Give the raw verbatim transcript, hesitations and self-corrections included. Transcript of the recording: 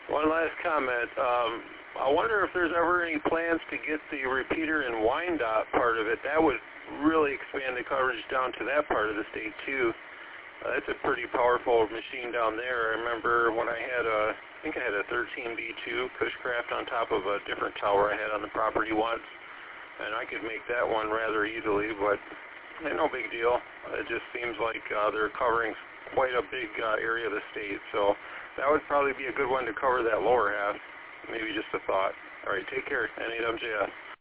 One last comment. Um, I wonder if there's ever any plans to get the repeater and Wyandotte part of it. That would really expand the coverage down to that part of the state too. Uh, it's a pretty powerful machine down there. I remember when I had a, I think I had a thirteen B two Cushcraft on top of a different tower I had on the property once, and I could make that one rather easily, but eh, no big deal. It just seems like uh, they're covering quite a big uh, area of the state, so that would probably be a good one to cover that lower half. Maybe just a thought. All right, take care. N eight M J S.